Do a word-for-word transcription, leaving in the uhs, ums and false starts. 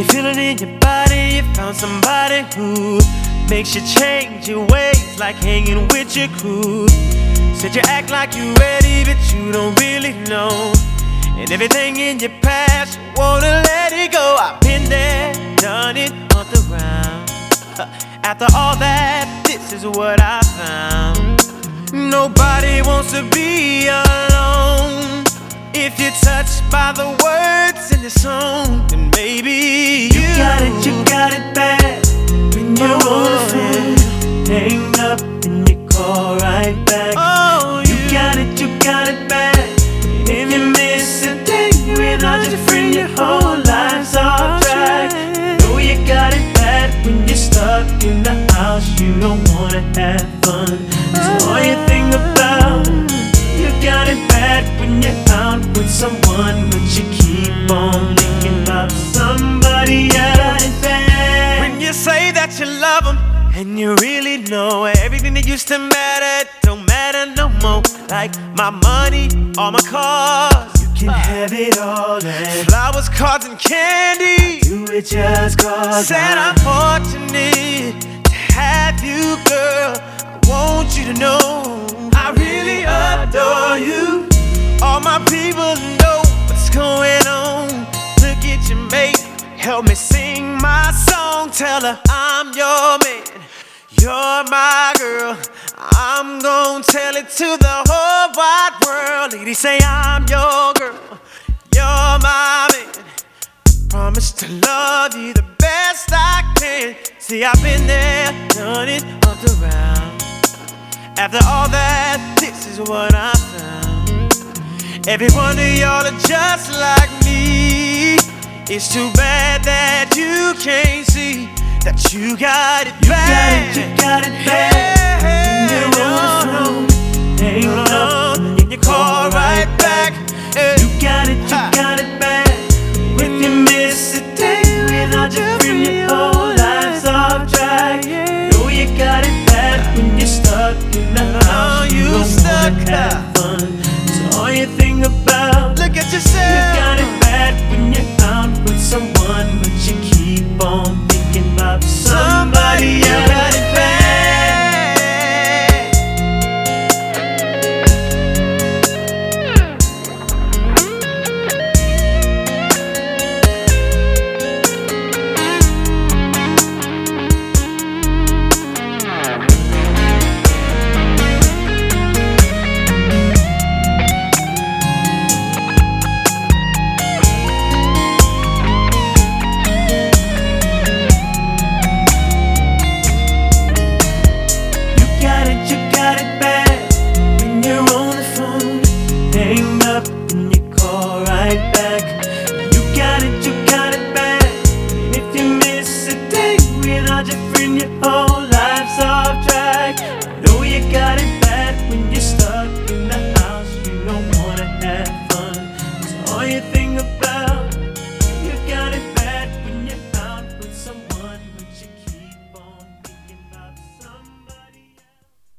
feel it in your body, you found somebody who makes you change your ways, like hanging with your crew. Said you act like you ready, but you don't really know. And everything in your past, you wanna let it go. I've been there, done it on the round. After all that, this is what I found. Nobody wants to be alone. If you're touched by the words in the song, then maybe you, you got it, you got it bad. When you're on the phone, hang up and you call right back. Oh, you, you got it, you got it bad. If you miss a day without your friend, your whole life's off track. Know you got it bad when you're stuck in the house, you don't wanna have fun. That's all you think about. You got it bad when you're out with someone, but you keep on thinking about somebody else. When you say that you love them, and you really know everything that used to matter don't matter no more. Like my money, all my cars, you can have it all. And flowers, cards, and candy, do it just cause. Said I'm fortunate to have you, girl. I want you to know I really adore you. All my people know what's going on. Look at your mate, help me sing my song. Tell her I'm your man, you're my girl. I'm gon' tell it to the whole wide world. Ladies say I'm your girl, you're my man. Promise to love you the best I can. See, I've been there, done it on the round. After all that, this is what I found. Every one of y'all are just like me. It's too bad that you can't see that you got it bad. You got it, you got it bad.